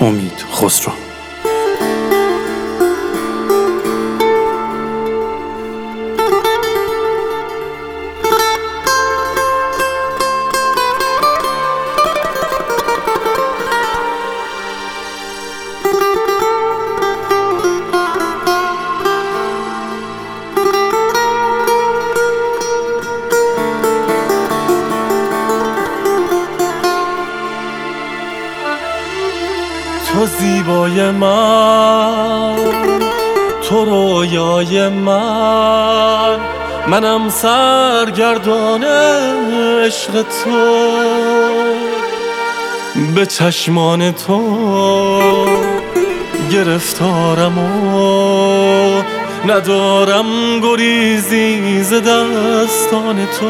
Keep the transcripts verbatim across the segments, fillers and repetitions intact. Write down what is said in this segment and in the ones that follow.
امید خسرو. تو زیبای من، تو رویای من، منم سرگردان عشق تو. به چشمان تو گرفتارم و ندارم گریزی ز دستان تو.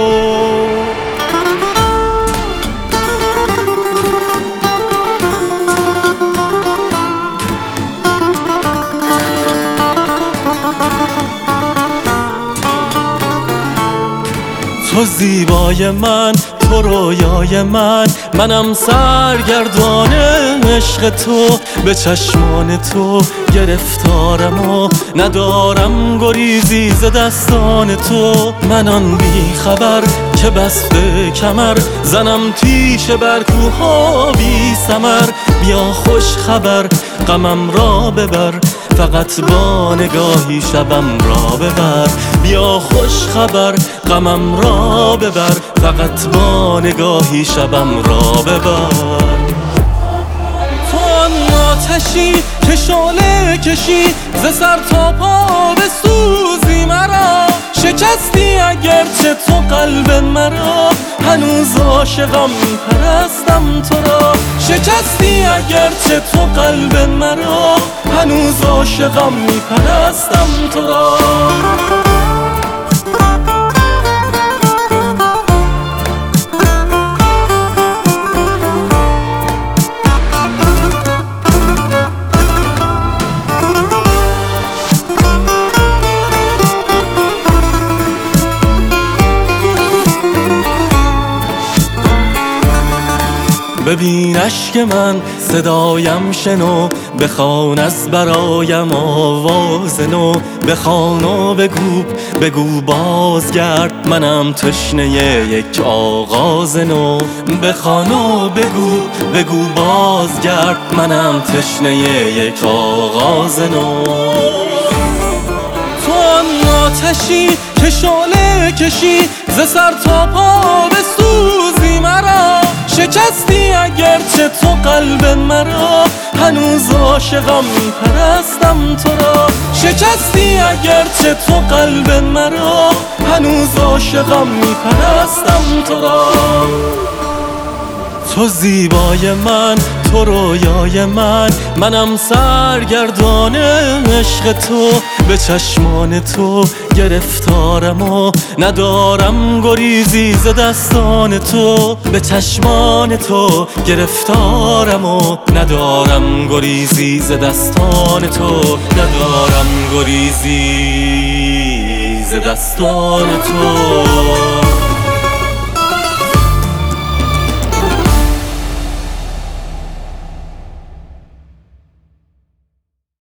تو زیبای من، تو رویای من، منم سرگردان عشق تو. به چشمان تو گرفتارم و ندارم گریزی ز دستان تو. من آن بی خبر که بسته کمر زنم تیشه بر کوها بی ثمر. بیا خوش خبر غمم را ببر، فقط با نگاهی شبم را ببر. بیا خوش خبر غمم را ببر، فقط با نگاهی شبم را ببر. تو آن آتشی که شعله کشی ز سر تا پا بسوزی مرا. شکستی اگرچه تو قلب مرا، هنوز عاشقم میپرستم تو را. شکستی اگرچه تو قلب مرا، هنوز عاشقم میپرستم تو را. ببین اشک من صدایم شنو، بخوان از برایم آواز نو. بخوان و بگو بگو بازگرد، منم تشنه یک آغاز نو. بخوان و بگو بگو بازگرد، منم تشنه یک آغاز نو. تو آن آتشی که شعله کشی ز سر تا پا بسوزی مرا. شکستی اگرچه تو قلب مرا، هنوز عاشقم میپرستم تو را. شکستی اگرچه تو قلب مرا، هنوز عاشقم میپرستم تو را. تو زیبای من، تو رویای من، منم سرگردان عشق تو. به چشمان تو گرفتارم و ندارم گریزی ز دستان تو. به چشمان تو گرفتارم و ندارم گریزی ز دستان تو. ندارم گریزی ز دستان تو.